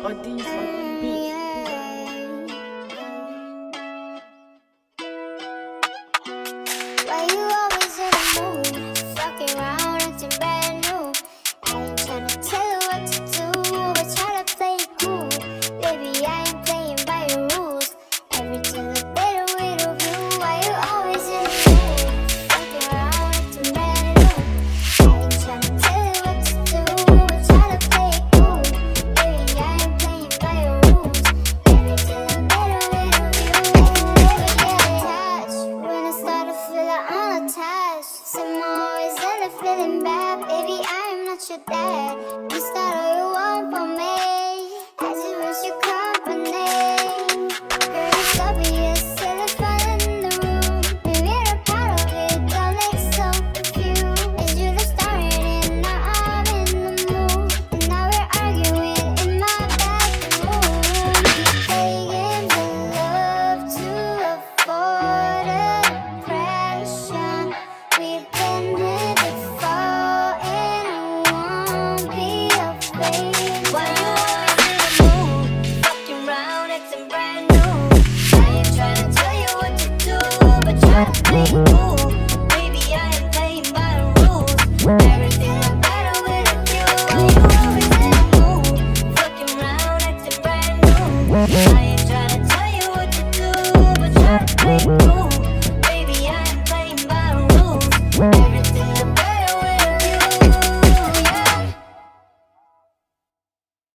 on these fucking beats. Why you always in the mood? Fucking around, acting brand new. I ain't tryna tell you what to do, but try to play it cool. Baby, I ain't playing by your rules. Everything a better way to view. Why you always in the mood? Fucking around, acting brand new. I ain't tryna tell you what to do, but try to play it cool. Baby, I ain't playing by your rules. Everything a better way to view. Baby, get attached when I start to feel unattached. Somehow always end up feeling bad. Baby, I'm not your dad. You start all you want from me. I just wish you company. Girl, it's obvious, elephant in the room. Maybe you're a part of it, don't make so confused. It's you that started it, now I'm in the mood. And now we're arguing in my bathroom. Begging for love to afford a depression. We've been here before and I won't be afraid. Why you always in the mood? Fucking round, acting brand new. I ain't tryna tell you what to do, but try to play it cool. Baby, I ain't playing by the rules. Everything look better with a view. Why you always in the mood? Fucking round, acting brand new. I ain't tryna tell you what to do, but try to play it cool.